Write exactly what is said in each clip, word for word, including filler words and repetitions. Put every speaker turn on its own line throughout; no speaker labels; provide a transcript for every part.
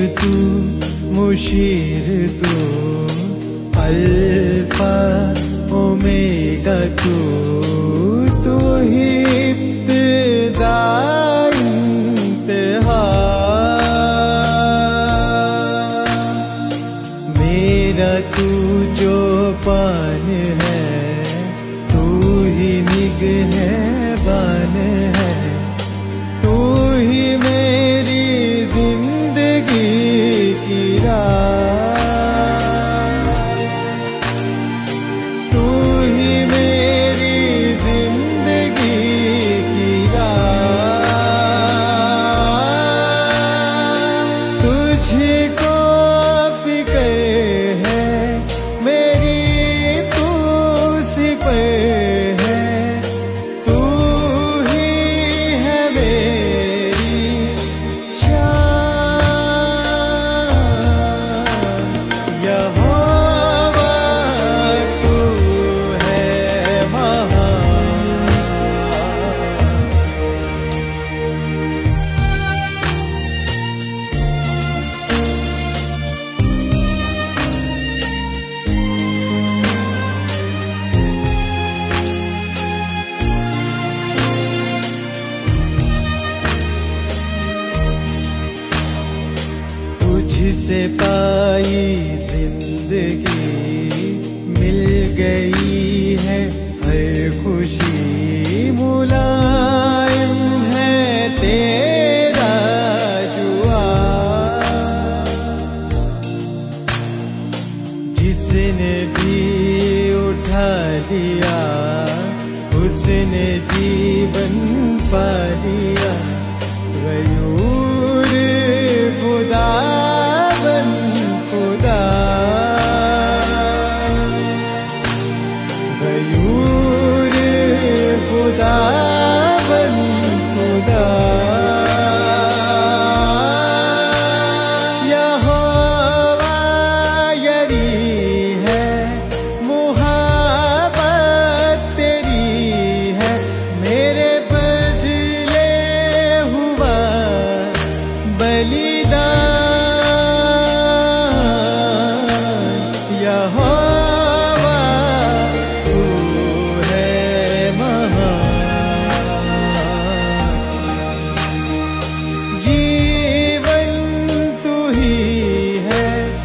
तू, मुशीर तू, alpha omega तू, तू ही इब्तिदा इंतहा। मेरा तू जो पान है, तू ही निगहबान है, तू ही मेरी जिंदगी की राह, तू ही मेरी जिंदगी की राह। तुझको फिक्र है मेरी, तू सिफ़र है, तू ही है मेरी शान। यहोवा तू है महान। तुझसे पाई जिंदगी, मिल गई है हर खुशी, मुलायम है तेरा जुआ। जिसने भी उठा लिया, उसने जीवन पा लिया। गयूर खुदा बन खुदा, गयूर खुदा बन खुदा। यहोवा यरी है, मुहब्बत तेरी है, मेरे बदले हुआ बलिदान। यहोवा तू है महान। जीवन तू ही है,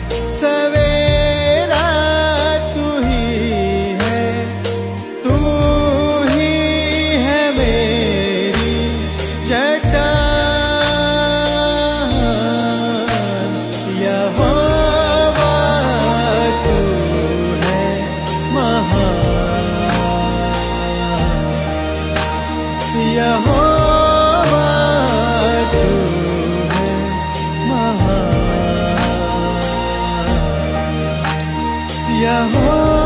सवेरा तू ही है, तू ही है मेरी चट्टान। यहोवा तू है महान। यहोवा तू है महान। यहोवा